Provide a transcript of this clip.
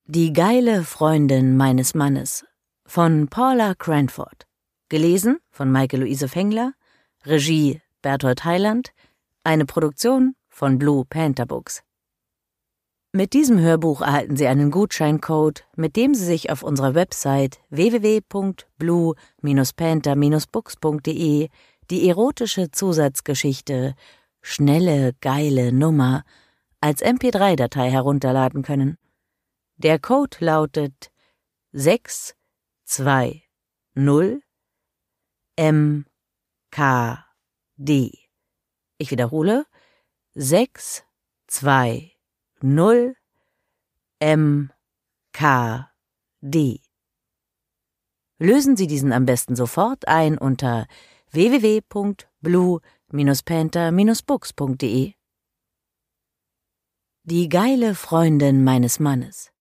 Die geile Freundin meines Mannes von Paula Cranford. Gelesen von Maike-Luise Fengler. Regie Berthold Heiland. Eine Produktion von Blue Panther Books. Mit diesem Hörbuch erhalten Sie einen Gutscheincode, mit dem Sie sich auf unserer Website www.blue-panther-books.de die erotische Zusatzgeschichte Schnelle, geile Nummer als MP3-Datei herunterladen können. Der Code lautet 620 MKD. Ich wiederhole, 620 MKD. Lösen Sie diesen am besten sofort ein unter www.blue-panther-books.de. Die geile Freundin meines Mannes